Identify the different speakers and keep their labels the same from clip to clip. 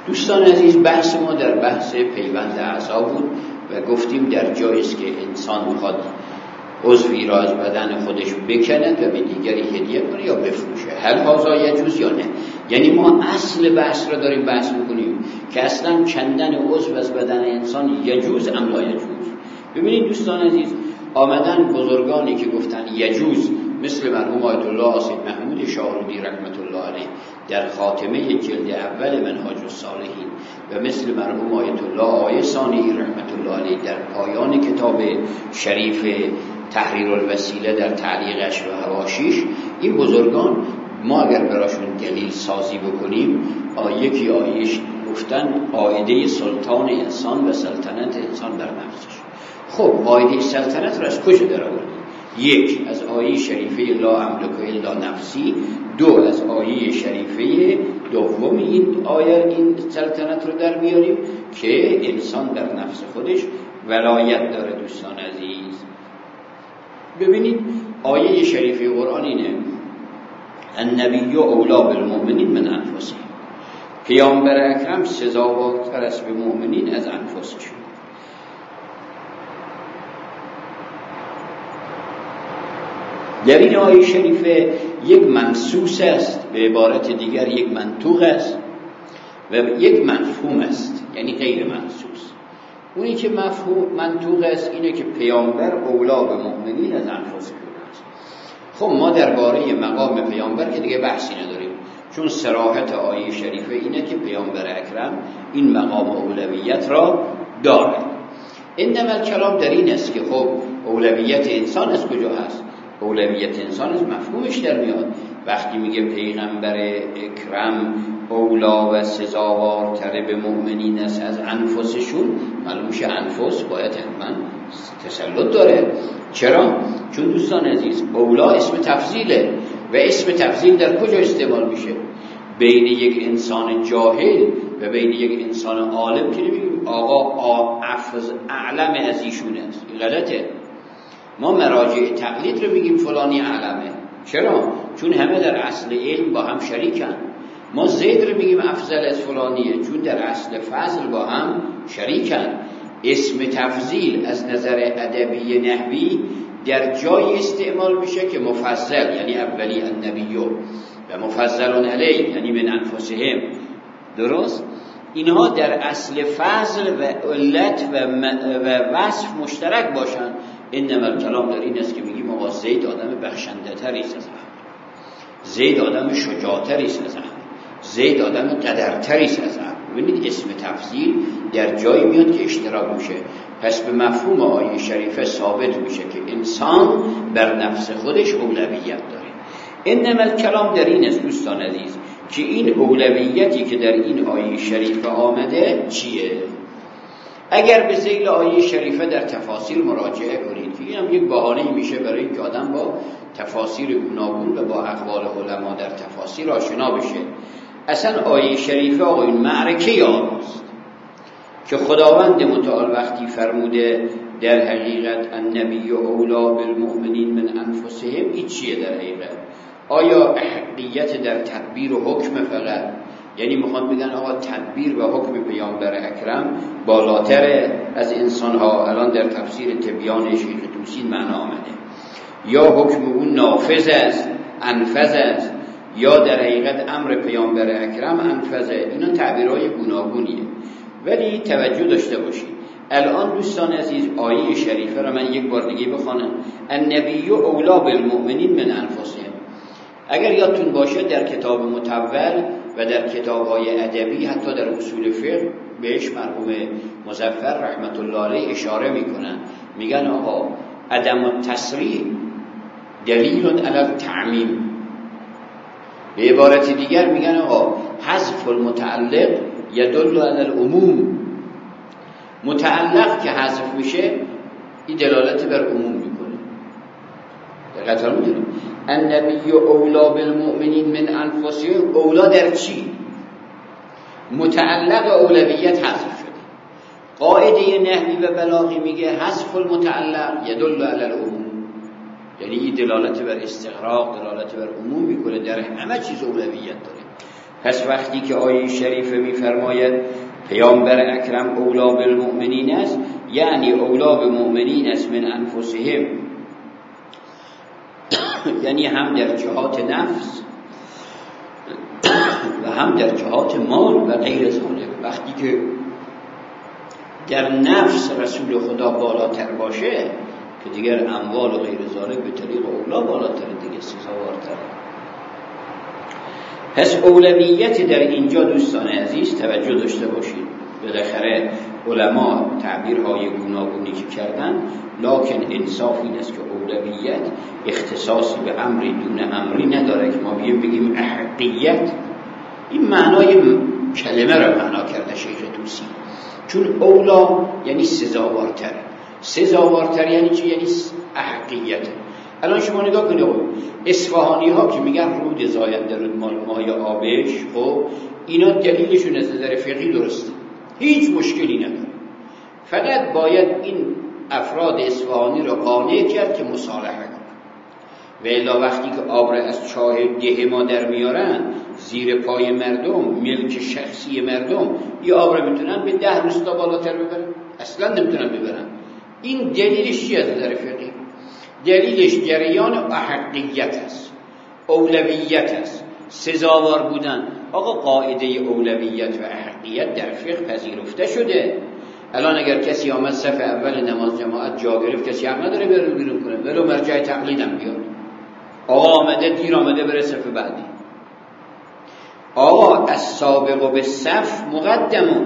Speaker 1: دوستان عزیز، بحث ما در بحث پیوند اعضا بود و گفتیم در جایی است که انسان میخواد عضوی را از بدن خودش بکند و به دیگری هدیه کنه یا بفروشه، هل هذا یجوز یا نه. یعنی ما اصل بحث را داریم بحث میکنیم که اصلا کندن عضو از بدن انسان یجوز ام لا یجوز. ببینید دوستان عزیز، آمدن بزرگانی که گفتن یجوز، مثل مرحوم آیت الله سید محمود شاهرودی رحمت الله علیه در خاتمه جلد اول منهاج الصالحین و مثل مرحوم آیت الله آیه ثانی رحمت الله علیه در پایان کتاب شریف تحریر الوسیله در تعلیقش و حواشیش، این بزرگان ما اگر براشون دلیل سازی بکنیم، یکی آیهش گفتن قاعده سلطان انسان و سلطنت انسان بر نفسش. خب قاعده سلطنت را از کجا درآوردیم؟ یک، از آیه شریفه لا املک الا نفسی. دو، از آیه شریفه دوم این آیه این سلطنت رو در میاریم که انسان در نفس خودش ولایت داره. دوستان عزیز ببینید آیه شریفه قرآن اینه: النبی اولی بالمؤمنین من انفسهم. پیامبر اکرم سزاوارتر است به مؤمنین از انفسشون. در این آیه شریفه یک منصوص است، به عبارت دیگر یک منطوق است و یک مفهوم است، یعنی غیر منصوص. اونی که مفهوم منطوق است اینه که پیامبر اولا به مؤمنین از انفسشون است. خب ما درباره مقام پیامبر که دیگه بحثی نداریم، چون صراحت آیه شریفه اینه که پیامبر اکرم این مقام اولویت را دارد. انما الکلام در این است که خب اولویت انسان از کجا هست؟ اولویت انسان از مفهومش در میاد. وقتی میگه پیغمبر اکرم اولا و سزاوارتر به مؤمنین است از انفسشون، معلوم میشه انفس باید حتما تسلط داره. چرا؟ چون دوستان عزیز اولا اسم تفضیله و اسم تفضیل در کجا استعمال میشه؟ بین یک انسان جاهل و بین یک انسان عالم که نمیگیم آقا اعلم از ایشون است. غلطه. ما مراجع تقلید رو میگیم فلانی اعلمه. چرا؟ چون همه در اصل علم با هم شریکن. ما زید رو میگیم افضل از فلانیه، چون در اصل فضل با هم شریکن. اسم تفضیل از نظر ادبی نحوی در جای استعمال میشه که مفضل یعنی اولی النبیو و مفضل علی یعنی من انفسهم. درست؟ اینها در اصل فضل و علت و وصف مشترک باشن. انما الکلام در این است که میگیم آقا زید آدم بخشنده تری است از عمرو، زید آدم شجاع تری است از عمرو، زید آدم قدرتری است از عمرو. ببینید اسم تفضیل در جایی میاد که اشتراک میشه. پس به مفهوم آیه شریفه ثابت میشه که انسان بر نفس خودش اولویت داره. انما الکلام در این است دوستان عزیز که این اولویتی که در این آیه شریفه آمده چیه؟ اگر به ذیل آیه شریفه در تفاسیر مراجعه کنید که این هم یک بهانه‌ای میشه برای اینکه آدم با تفاسیر گوناگون و با اقوال علما در تفاسیر آشنا بشه. اصلا آیه شریفه آقا این معرکه یاست که خداوند متعال وقتی فرموده در حقیقت النبی اولا بالمؤمنین من انفسهم، این چیه در حقیقت؟ آیا احقیت در تدبیر و حکم فقط؟ یعنی میخوان بگن آقا تدبیر و حکم پیامبر اکرم بالاتر از انسانها. الان در تفسیر تبیان شیخ طوسی معنا آمده، یا حکم اون نافذ است انفذ است، یا در حقیقت امر پیامبر اکرم انفذه. اینا تعبیرهای گوناگونیه. ولی توجه داشته باشید الان دوستان عزیز آیه شریفه را من یک بار دیگه بخوانم: النبی اولا بالمؤمنین من انفسهم. اگر یادتون باشه در کتاب متول و در کتاب‌های ادبی حتی در اصول فقه بهش مرحوم مظفر رحمت الله علیه اشاره میکنن، میگن آقا عدم التصریح دلیل علی التعمیم. به عبارت دیگر میگن آقا حذف المتعلق یدل علی العموم. متعلق که حذف میشه این دلالت بر عموم میکنه. دقیقاً میدونیم النبی اولا بالمؤمنین من انفسهم، اولا در چی؟ متعلق اولویت حذف شده. قاعده نحوی و بلاغی میگه حذف المتعلق یدل علی العموم، یعنی این دلالت بر استغراق، دلالت بر عموم میکنه، در همه چیز اولویت داره. پس وقتی که آیه شریفه می‌فرماید پیامبر اکرم اولا بالمؤمنین است، یعنی اولا بالمؤمنین است من انفسهم، یعنی هم در جهات نفس و هم در جهات مال و غیر ذالک. وقتی که در نفس رسول خدا بالاتر باشه که دیگر اموال و غیر ذالک به طریق اولا بالاتر دیگه سزاوارتره. پس اولویت در اینجا دوستان عزیز توجه داشته باشید. بالاخره علما تعبیرهای گوناگونی که کردن، لکن انصاف این است که اولویت اختصاصی به امری دون امری نداره که ما بگیم احقیت. این معنای کلمه را معنا کرده شیخ طوسی، چون اولا یعنی سزاوارتر. سزاوارتر یعنی چی؟ یعنی احقیت. الان شما نگاه کنید، اصفهانی ها که میگن رود زاینده رود مای آبش، خب اینا دلیلشون از نظر فقهی درسته، هیچ مشکلی نداره. فقط باید این افراد اصفهانی را قانع کرد که مصالحه کنن. و الا وقتی که آب را از چاه ده ما در میارن زیر پای مردم، ملک شخصی مردم، این آب را میتونن به 10 روستا بالاتر ببرن؟ اصلا نمیتونن ببرن. این دلیلش چی از نظر فقهی؟ دلیلش جریان احقیت است، اولویت است، سزاوار بودن. آقا قاعده اولویت و احقیت در فقه پذیرفته شده. الان اگر کسی آمد صف اول نماز جماعت جا گرفت، کسی حق نداره بره بیرون کنه، ولو مرجع تقلیدم بیاد. آقا آمده دیر آمده بره صف بعدی. آقا السابق بالصف مقدمون.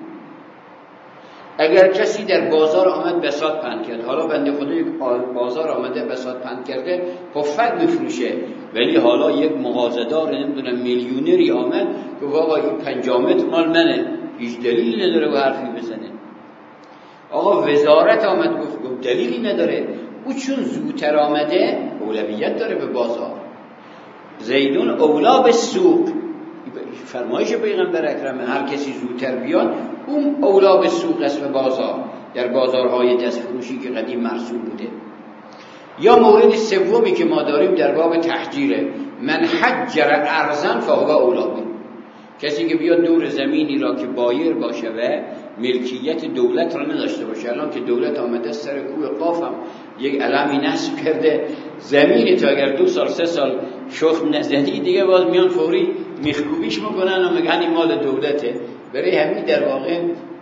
Speaker 1: اگر کسی در بازار آمد بساط پهن کرد، حالا بنده خدا یک بازار آمده بساط پهن کرده پفک میفروشه، ولی حالا یک مغازه‌دار نمیدونم میلیونری آمد که آقا این 50 متر مال منه، هیچ دلیلی نداره و حرفی بزنه. آقا وزارت آمد گفت دلیلی نداره، او چون زودتر آمده اولویت داره به بازار. زیدون اولا به سوق، فرمایش پیغمبر اکرم، هر کسی زودتر بیاد اون اولا به سوق است و بازار، در بازارهای دست فروشی که قدیم مرسوم بوده. یا مورد سومی که ما داریم در باب تحجیره، من حجر ارضا فهو اولا به، کسی که بیاد دور زمینی را که بایر باشه و ملکیت دولت را نداشته باشه. الان که دولت آمده سر کوه قاف هم یک علمی نصب کرده، زمینی تا اگر 2 سال 3 سال شخم نزدی دیگه باز میان فوری میخکوبیش میکنن و میگن این مال دولته. برای همین در واقع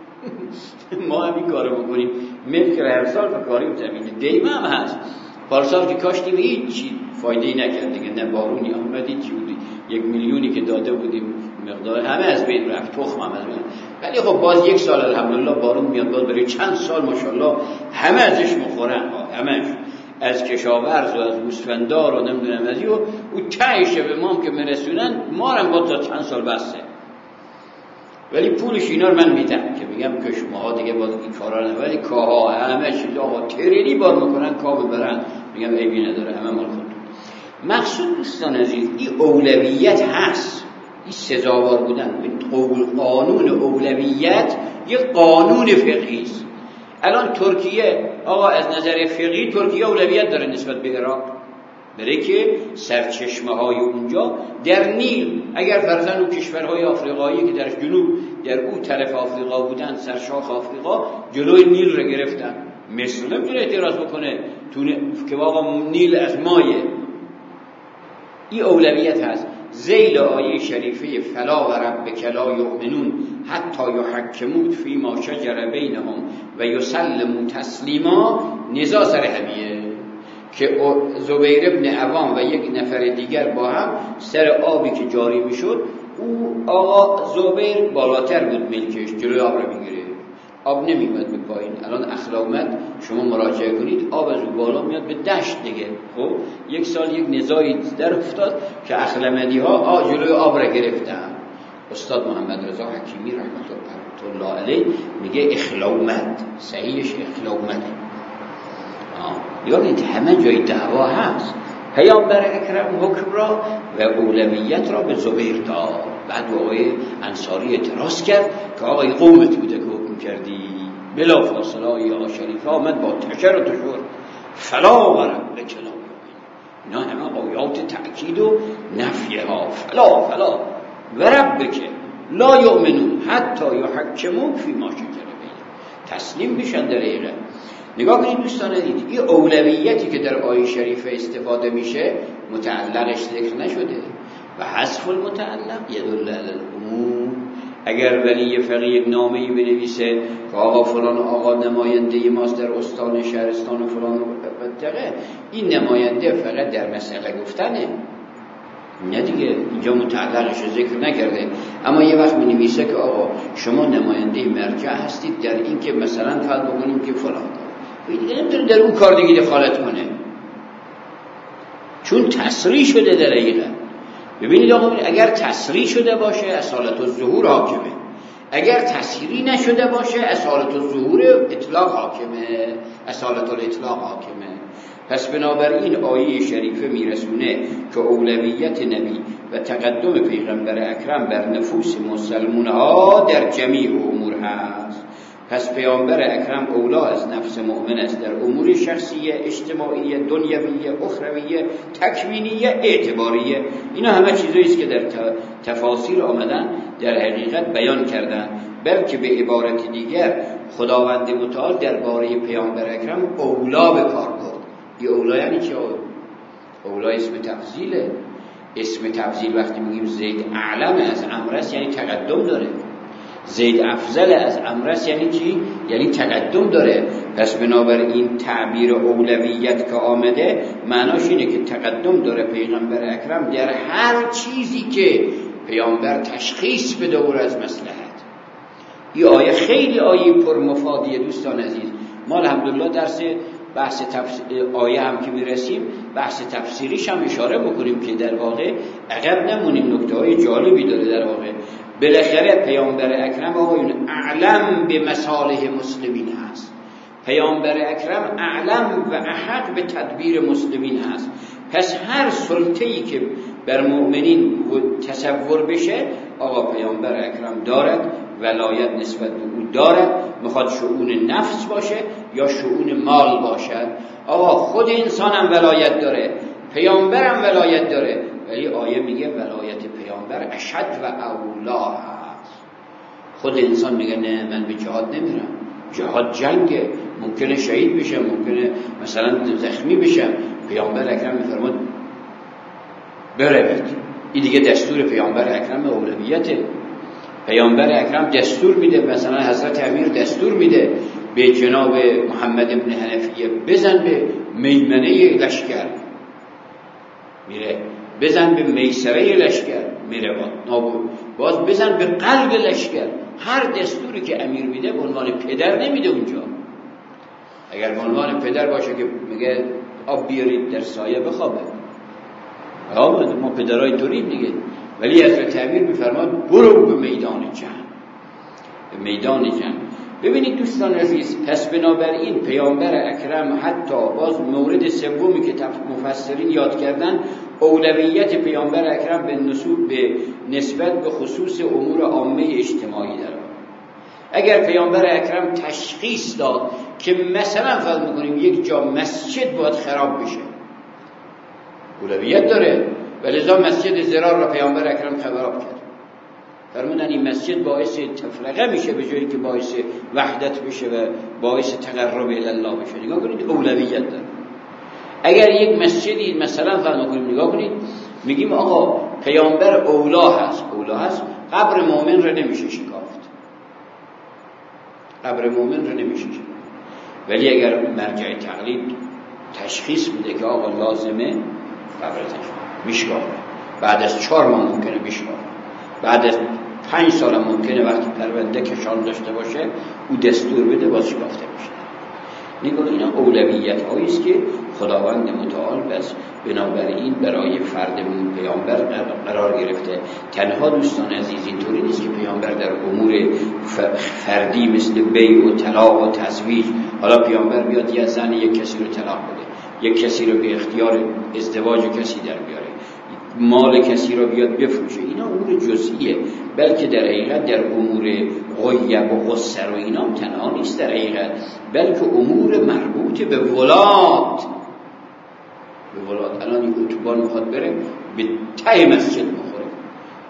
Speaker 1: ما همین کارو بکنیم، ملک را هر سال بکاریم زمین دیمه هم هست. پارسال که کاشتیم هیچ فایده‌ای نکرد دیگه، نه بارونی آمد چی بودی، 1 میلیونی که داده بودیم مقدار همه از بین رفت، تخم هم از بین. ولی خب باز 1 سال الحمدلله بارون میاد، باز برای چند سال ماشاءالله همه ازش میخورن، همش از کشاورز و از گوسفندار و نمیدونم از او تهش به ما هم که میرسونن، ما هم باز تا چند سال بسته. ولی پولش اینا رو من میدم که میگم که شماها دیگه باز این کارا نه، ولی کاها همه چیز آقا تریلی بار میکنن کا ببرن، میگم عیبی نداره، همه مال خودتون. مقصود دوستان عزیز این اولویت هست، این سزاوار بودن. قانون اولویت یک قانون فقهی است. الان ترکیه آقا از نظر فقهی ترکیه اولویت داره نسبت به عراق، برای که سرچشمه های اونجا در نیل، اگر فرضاً اون کشورهای آفریقایی که در جنوب در اون طرف آفریقا بودن، سرشاخ آفریقا، جلوی نیل رو گرفتن، مصر نمیتونه اعتراض بکنه که آقا نیل از مایه. این اولویت هست. ذیل آیه شریفه فلا و ربک لا یؤمنون حتی یحکموک فیما شجر بینهم و یسلموا تسلیما، نزاع سر همیه که زبیر ابن عوام و یک نفر دیگر با هم سر آبی که جاری میشد، او آقا زبیر بالاتر بود ملکش، جلوی آب رو میگیره، آب نمیاد به پایین. الان اخلاومت شما مراجعه کنید، آب از اون بالا میاد به دشت دیگه. خب 1 سال یک نزاعی در افتاد که اخلمدی ها جلوی آب را گرفتن. استاد محمد رضا حکیمی رحمت الله علیه میگه اخلاومت، صحیحش اخلاومت. یعنی همه جای دعوا هست. پیامبر اکرم حکم را و اولویت را به زبیر داد. بعد آقای انصاری اعتراض کرد که آقای قومت بوده که حکم کردی. بلا فاصله آیه شریفه آمد با تشر و تشور فلا و ربک لا یؤمنون. اینا همه آیات تأکید و نفیه ها. فلا و ربک لا یؤمنون حتی یحکموک فی ما شجر بینهم. تسلیم بشن در حقیقت. نگاه کنید دوستان عزیز، این اولویتی که در آیه شریفه استفاده میشه متعلقش ذکر نشده و حذف المتعلق یدل علی العموم. اگر ولی فقیه نامه‌ای بنویسه که آقا فلان آقا نماینده ماست در استان شهرستان و فلان منطقه، این نماینده فقط در مسئله گفتنه، نه دیگه اینجا متعلقش رو ذکر نکرده. اما یه وقت می‌نویسه که آقا شما نماینده مرجع هستید در این که مثلا فرض بکنیم که فلان کار، دیگه نمیتونه در اون کار دیگه دخالت کنه چون تصریح شده در حقیقت. ببینید آقا، اگر تصریح شده باشه اصالت الظهور حاکمه، اگر تصریح نشده باشه اصالت الظهور اطلاق حاکمه، اصالت الاطلاق حاکمه. پس بنابراین آیه شریفه میرسونه که اولویت نبی و تقدم پیغمبر اکرم بر نفوس مسلمان ها در جمیع امور هست. پس پیامبر اکرم اولا از نفس مؤمن است در امور شخصیه، اجتماعیه، دنیویه، اخرویه، تکوینیه، اعتباریه. اینا همه چیزایی است که در تفاسیر آمدن در حقیقت بیان کردن. بلکه به عبارت دیگر خداوند متعال درباره پیامبر اکرم اولا به کار برد. این اولا یعنی چه؟ اولا اسم تفضیله. اسم تفضیل وقتی میگیم زید اعلم از عمرو یعنی تقدم داره، زید افضل از عمرو یعنی چی؟ یعنی تقدم داره. پس بنابراین تعبیر اولویت که آمده معناش اینه که تقدم داره پیغمبر اکرم در هر چیزی که پیامبر تشخیص بده او از مصلحت. این آیه خیلی آیه پرمفادیه دوستان عزیز. ما الحمدلله درس بحث آیه هم که میرسیم بحث تفسیریش هم اشاره بکنیم که در واقع عقب نمونیم، نکته های جالبی داره. در واقع بالاخره پیامبر اکرم آقایون اعلم به مصالح مسلمین هست، پیامبر اکرم اعلم و احق به تدبیر مسلمین هست. پس هر سلطه‌ای که بر مؤمنین تصور بشه آقا پیامبر اکرم دارد، ولایت نسبت به او دارد، میخواد شؤون نفس باشه یا شؤون مال باشد. آقا خود انسان هم ولایت داره، پیامبر هم ولایت داره، ولی آیه میگه ولایت پیامبر اشد و اولا هست. خود انسان میگه نه من به جهاد نمیرم، جهاد جنگه، ممکنه شهید بشم، ممکنه مثلا زخمی بشم. پیامبر اکرم میفرماد بروید. این دیگه دستور پیامبر اکرم اولویته. پیامبر اکرم دستور میده، مثلا حضرت امیر دستور میده به جناب محمد ابن حنفیه بزن به میمنه لشکر، میره بزن به میسره لشکر، میره باز بزن به قلب لشکر. هر دستوری که امیر میده به عنوان پدر نمیده اونجا. اگر به عنوان پدر باشه که میگه آب بیارید در سایه بخوابه، ما پدرای طوریم دیگه. ولی حضرت امیر میفرماد برو به میدان جنگ، به میدان جنگ. ببینید دوستان عزیز، پس بنابراین پیامبر اکرم حتی باز مورد سومی که مفسرین یاد کردن اولویت پیامبر اکرم به نسبت به خصوص امور عامه اجتماعی داره. اگر پیامبر اکرم تشخیص داد که مثلا فرض می‌کنیم یک جا مسجد باید خراب بشه، اولویت داره، ولذا مسجد زرار را پیامبر اکرم خراب کرد. فرمودن این مسجد باعث تفرقه میشه به جایی که باعث وحدت بشه و باعث تقرب الی الله بشه. نگاه کنید اولویت داره. اگر یک مسجدی مثلا فرض کنیم نگاه کنید میگیم آقا پیامبر اولا هست، قبر مؤمن را نمیشه شکافت، قبر مؤمن را نمیشه شکافت. ولی اگر مرجع تقلید تشخیص میده که آقا لازمه قبرش میشکافه، بعد از 4 ماه ممکنه میشکافه، بعد از 5 سال ممکنه وقتی پرونده کشان داشته باشه او دستور بده باز شکافته بشه. نگاه اینا اولویت هایی است که خداوند متعال بس بنابراین برای فرد پیامبر قرار گرفته. تنها دوستان عزیز اینطوری نیست که پیامبر در امور فردی مثل بیع و طلاق و تزویج، حالا پیامبر بیاد یه زن یک کسی رو طلاق بده، یک کسی رو به اختیار ازدواج کسی در بیاره، مال کسی رو بیاد بفروشه، اینا امور جزئیه. بلکه در حقیقت در امور غیب و قصر و اینا هم تنها نیست در حقیقت، بلکه امور مربوط به ولات. الان این اتوبان میخواد بره به ته مسجد بخوره،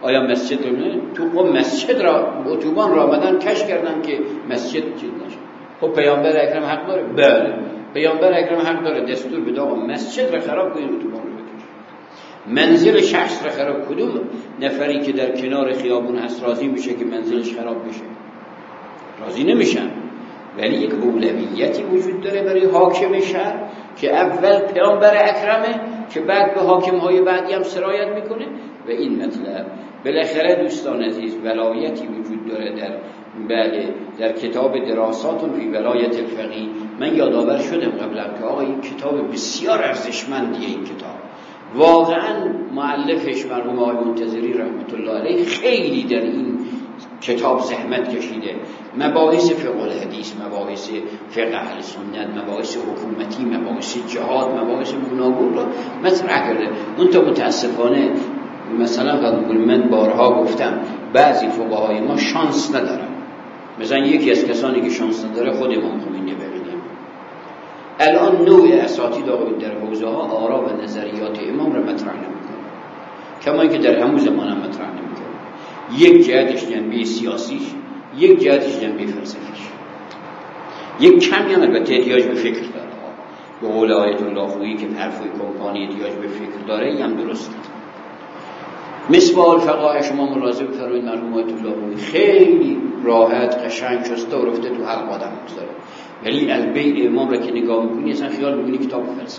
Speaker 1: آیا مسجد رو تو قم مسجد را اتوبان را آمدن کش کردن که مسجد چیز نشه. خب پیامبر اکرم حق داره؟ بله پیامبر اکرم حق داره دستور بده آقا مسجد را خراب کنید اتوبان رو بکش. منزل شخص را خراب. کدوم نفری که در کنار خیابون هست راضی میشه که منزلش خراب بشه؟ راضی نمیشن. ولی یک اولویتی وجود داره برای حاکم شهر که اول پیامبر اکرمه که بعد به حاکم‌های بعدی هم سرایت میکنه. و این مطلب بالاخره دوستان عزیز ولایتی وجود داره در کتاب دراسات فی ولایت الفقیه. من یادآور شدم قبلا که آقا این کتاب بسیار ارزشمندیه. این کتاب واقعا مؤلفش مرحوم آقای منتظری رحمت الله علیه خیلی در این کتاب زحمت کشیده. مباحث فقه الحدیث، مباحث فقه اهل سنت، مباحث حکومتی، مباحث جهاد، مباحث گوناگون رو مطرح کرده. متاسفانه مثلا من بارها گفتم بعضی فقهای ما شانس ندارن. مثلا یکی از کسانی که شانس نداره خود امام خمینی ببینیم. الان نوع اساتید آقایون در حوزه ها آرا و نظریات امام رو مطرح نمیکنه، کما اینکه در همون زمان هم مطرح نمیکنه. یک جهتش جنبه سیاسیش، یک جهتش جنبه فلسفیش. یک کمی هم البته احتیاج به فکر داره. به قول آیت الله خویی که حرفای کمپانی احتیاج به فکر داره، این هم درسته. مصباح الفقاهه شما مراجعه بفرمایید مرحوم آیت الله خویی خیلی راحت قشنگ شسته و رفته تو حلق آدم میذاره. ولی البیع امام را که نگاه میکنی اصلا خیال میکنی کتاب فلسفی.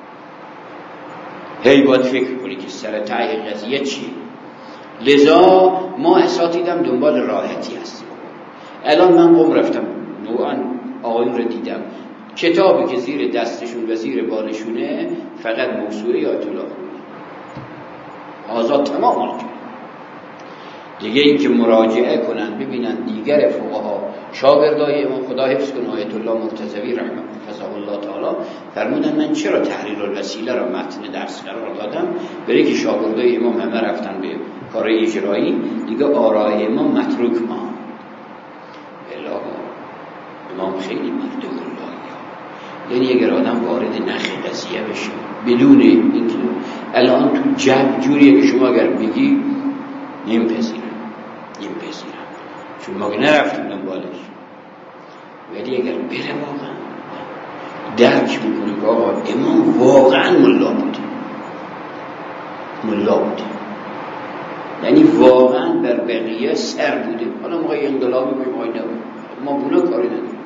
Speaker 1: هی باید فکر کنی که سر ته قضیه چیه. لذا ما اساتیدم دنبال راحتی هستیم. الان من قم رفتم نوعا آقایون رو دیدم، کتابی که زیر دستشون و زیر بالشونه فقط موسوعه آیت الله خویی آزاد تمام آن کرد. دیگه این که مراجعه کنن ببینن دیگر فقها شاگردای امام، خدا حفظ کنه آیت الله مرتضوی رحمه الله تعالی فرمودن من چرا تحریر الوسیله را متن درس قرار دادم؟ برای که شاگردای امام همه رفتن به کار اجرایی، دیگه آرای امام متروک ما. امام خیلی مردم اللهی، یعنی اگر آدم وارد نخ قضیه بشه بدون اینکه الان تو جب جوریه که شما اگر بگی نمیپذیرن چون ما نرفتیم دنبالش. ولی اگر بره واقعا درک میکنه که آقا امام واقعا ملا بوده، یعنی واقعا بر بقیه سر بوده. حالا موقع انقلابی موقعی نبود، ما بونا کاری نداریم.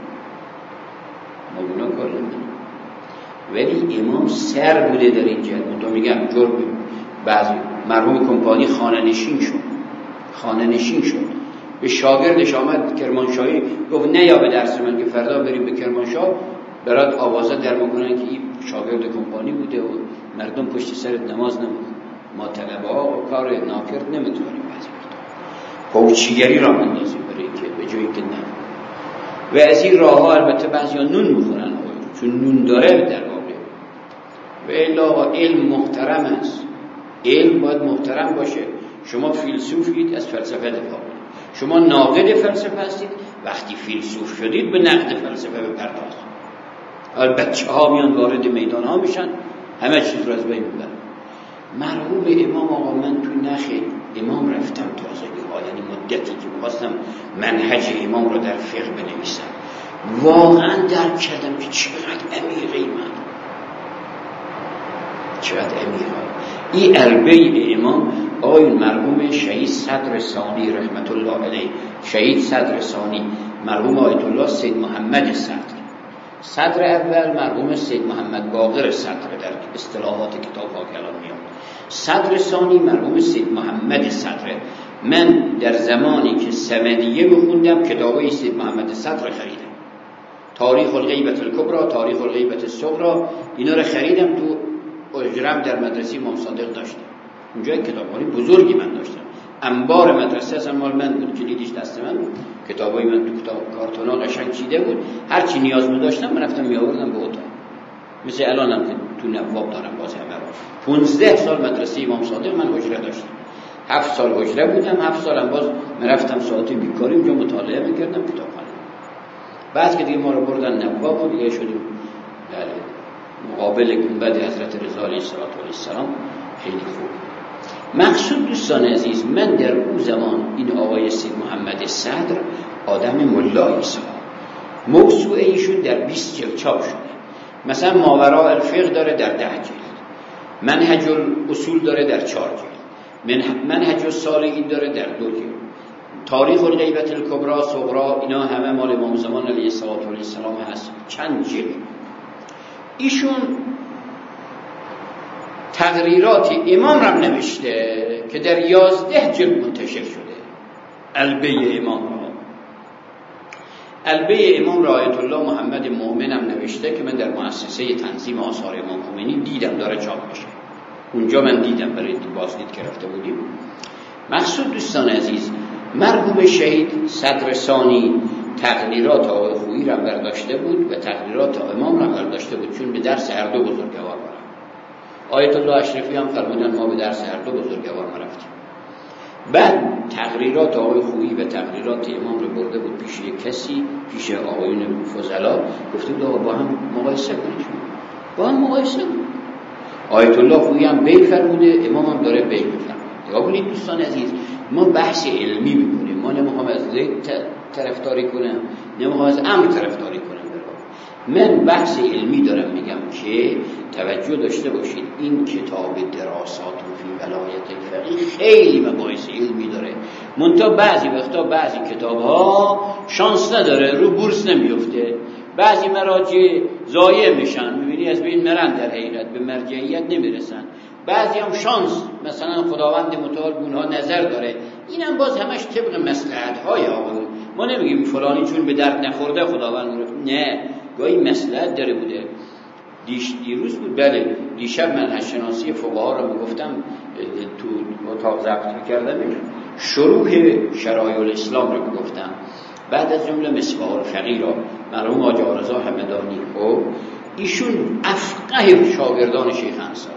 Speaker 1: ولی امام سر بوده در این جهت. من میگم جرم بعضی مرحوم کمپانی خانه نشین شد به شاگردش آمد کرمانشاهی گفت نه یا به درس من که فردا بریم به کرمانشاه برات آوازه در میکنن که این شاگرد کمپانی بوده و مردم پشت سرت نماز نمیخونن. ما طلبه ها و کار ناکرد نمیتونیم بعضی وقتا کوچیگری را مندازیم برای که به جایی که نه. و از این راه ها البته بعضی ها نون میخورن چون نون داره در واقع. و الا علم محترم است، علم باید محترم باشه. شما فیلسوفید از فلسفه دفاع کنید، شما ناقد فلسفه هستید وقتی فیلسوف شدید به نقد فلسفه بپردازید. بچه ها میان وارد میدان ها میشن همه چیز رو از بین میبرن. مرحوم امام آقا من تو نخ امام رفتم تازگی ها، یعنی مدتی که می‌خواستم منهج امام رو در فقه بنویسم، واقعا درک کردم که چقدر عمیقه این البیع امام. آقایون مرحوم شهید صدر ثانی رحمت الله علیه، شهید صدر ثانی مرحوم آیت الله سید محمد صدر اول مرحوم سید محمد باقر صدر در اصطلاحات کتاب ها کلام میاد. صدر ثانی مرحوم سید محمد صدر. من در زمانی که سمدیه میخوندم کتابای سید محمد صدر خریدم، تاریخ الغیبت الکبری، تاریخ الغیبت الصغری، اینا رو خریدم. تو اجرم در مدرسه امام صادق داشتم، اونجا کتابخانه بزرگی من داشتم. انبار مدرسه اصلا مال من بود، کلیدش دست من بود، کتابای من تو کتاب کارتونا قشنگ چیده بود. هر چی نیاز می داشتم من رفتم میآوردم به اتاق. مثل الانم که تو نواب دارم باز همه رو. 15 سال مدرسه امام صادق من حجره داشتم. 7 سال حجره بودم، 7 سالم باز من رفتم ساعت بیکاری اونجا مطالعه میکردم کتابخانه. بعد که دیگه ما رو بردن نواب و دیگه شدیم مقابل گنبد حضرت رضا علیه السلام. خیلی خوب. مقصود دوستان عزیز، من در اون زمان این آقای سید محمد صدر آدم ملایی سا، موسوعه ایشون در 20 جلد چاپ شده. مثلا ماوراء الفقه داره در 10 جلد، منهج الاصول داره در 4 جلد، منهج الصالحین داره در 2 جلد، تاریخ الغیبة الکبری صغرا، اینا همه مال امام زمان علیه السلام هست، چند جلد. ایشون تقریرات امام را نوشته که در 11 جلد منتشر شده. البیع امام را، البیع امام را آیت الله محمد مومن هم نوشته که من در مؤسسه تنظیم آثار امام خمینی دیدم داره چاپ میشه، اونجا من دیدم، برای بازدید که رفته بودیم. مقصود دوستان عزیز، مرحوم شهید صدر ثانی تقریرات آقای خویی را برداشته بود و تقریرات امام را برداشته بود، چون به درس هر دو بزرگوار برم. آیت الله اشرفی هم فرمودن ما به درس هر دو بزرگوار ما رفتیم. بعد تقریرات آقای خویی و تقریرات امام رو برده بود پیش یک کسی، پیش آقایون فضلا، گفته بود با هم مقایسه کنید، با هم مقایسه کنید. آیت الله خویی هم بی فرموده، امام هم داره بی بفرموده. یا کنید دوستان عزیز، ما بحث علمی میکنیم، ما نمیخوام از زید طرفداری کنم، نمیخوام از امر طرفداری کنم. من بحث علمی دارم میگم که توجه داشته باشید، این کتاب دراسات فی ولایت الفقیه خیلی مباحث علمی داره، منتها بعضی وقتا بعضی کتاب ها شانس نداره، رو بورس نمیفته، بعضی مراجع ضایع میشن، میبینی از بین مرن، در حقیقت به مرجعیت نمیرسن. بعضی هم شانس، مثلا خداوند متعال اونها نظر داره، اینم باز همش طبق مصلحت های آقایون. ما نمیگیم فلانی چون به درد نخورده خداوند رو، نه، گاهی مصلحت داره بوده. دیروز بود، بله دیشب من از شناسی فقها رو میگفتم، تو اتاق ضبط میکردم، شروح شرایع الاسلام رو میگفتم، بعد از جمله مصباح الفقیه را مرحوم حاج رضا همدانی، خب ایشون افقه شاگردان شیخ انصاری،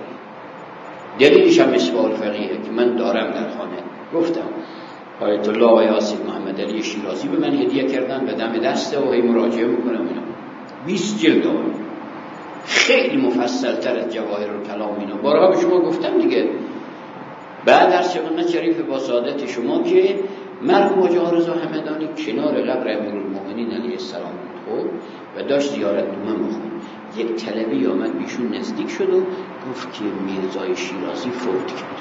Speaker 1: دلیلش هم مصباح الفقیه که من دارم در خانه. گفتم آیت الله آقای سید محمد علی شیرازی به من هدیه کردن و دم دسته و هی مراجعه میکنم اینا، 20 جلد داره، خیلی مفصل تر از جواهر الکلام اینا، بارها به شما گفتم دیگه. بعد در سنت شریف با سعادت شما که مرحوم حاج رضا همدانی کنار قبر امیرالمومنین علیه السلام بود و داشت زیارت نامه می‌خوند. یک طلبی آمد بیشون نزدیک شد و گفت که میرزای شیرازی فوت کرد.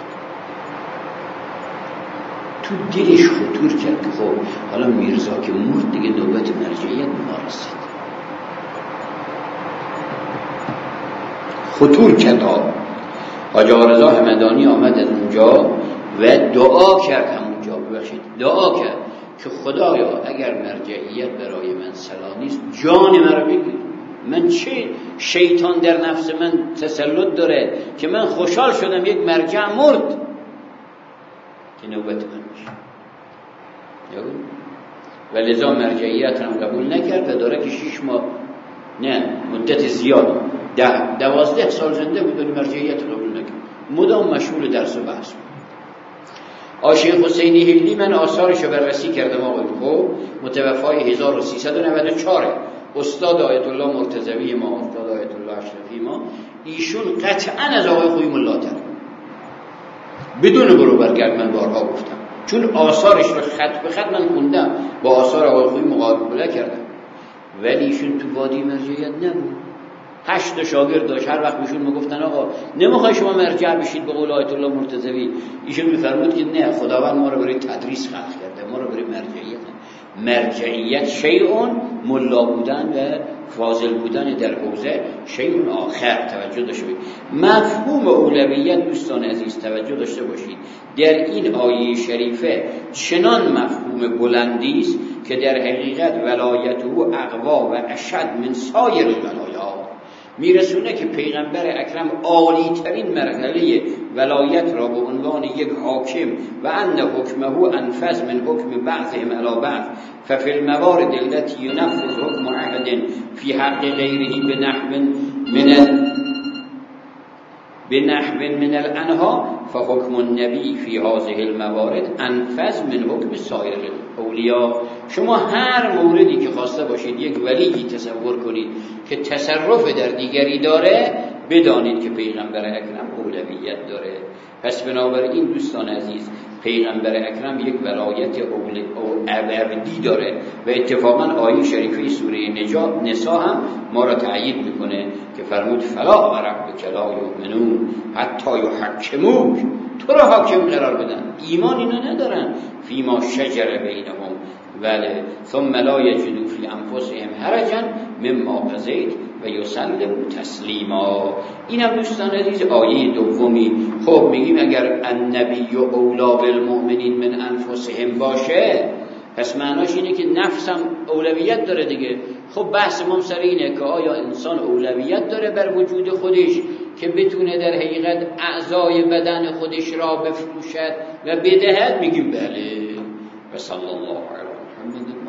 Speaker 1: تو دلش خطور کرد که خب حالا میرزا که مرد دیگه نوبت مرجعیت نرسید. خطور کرد. حاج رضا همدانی آمد از اونجا و دعا کرد، همونجا ببخشید دعا کرد که خدایا اگر مرجعیت برای من صلاح نیست جان مرا بگیر، من چه شیطان در نفس من تسلط داره که من خوشحال شدم یک مرجع مرد که نوبت من میشه، و لذا مرجعیت هم قبول نکرد و داره که 6 ماه نه مدت زیاد 12 سال زنده بود ولی مرجعیت قبول نکرد، مدام مشغول درس و بحث بود. شیخ حسینی هیلی من آثارشو بررسی کردم آقای خب، متوفای 1394، استاد آیت الله مرتضوی ما، استاد آیت الله اشرفی ما، ایشون قطعا از آقای خویی ملاتر، بدون برو برگرد. من بارها گفتم چون آثارش رو خط به خط من خوندم، با آثار آقای خویی مقابله کردم، ولی ایشون تو وادی مرجعیت نبود. 8 شاگرد داشت، هر وقت ایشون میگفتن آقا نمیخوای شما مرجع بشید به قول آیت الله مرتضوی، ایشون میفرمود که نه، خداوند ما رو برای تدریس خلق کرده، ما رو برای مرجعیت. مرجعیت شیء، ملا بودن و فاضل بودن در حوزه شیء آخر. توجه داشته باشید. مفهوم اولویت دوستان عزیز توجه داشته باشید، در این آیه شریفه چنان مفهوم بلندی است که در حقیقت ولایته اقوا و اشد من سایر الولایات میرسونه که پیغمبر اکرم عالی ترین مرحله ولایت را به عنوان یک حاکم و ان حکمه انفذ من حکم بعضهم علی بعض ففی الموارد التي ينفذ حکم احد فی حق غیره بنحو من الانها فحکم النبی فی هذه الموارد انفذ من حکم سایر الاولیاء. شما هر موردی که خواسته باشید یک ولیی تصور کنید که تصرف در دیگری داره، بدانید که پیغمبر اکرم اولویت داره. پس بنابراین دوستان عزیز، پیغمبر اکرم یک ولایت ابدی داره و اتفاقا آیه شریفه سوره نساء هم ما را تأیید میکنه که فرمود فلا و ربک لا یؤمنون حتی یحکموک، تو را حاکم قرار بدن، ایمان اینا ندارن، فیما شجر بینهم ولی ثم لا یجدوا فی انفسهم حرجا مما قضیت و یسلموا تسلیما. اینم دوستان عزیز آیه دومی. خب میگیم اگر النبی اولا بالمؤمنین من انفسهم باشه، پس معناش اینه که نفسم اولویت داره دیگه. خب بحث ما سر اینه که آیا انسان اولویت داره بر وجود خودش که بتونه در حقیقت اعضای بدن خودش را بفروشد و بدهد؟ میگیم بله. و صلی الله علیه و محمد.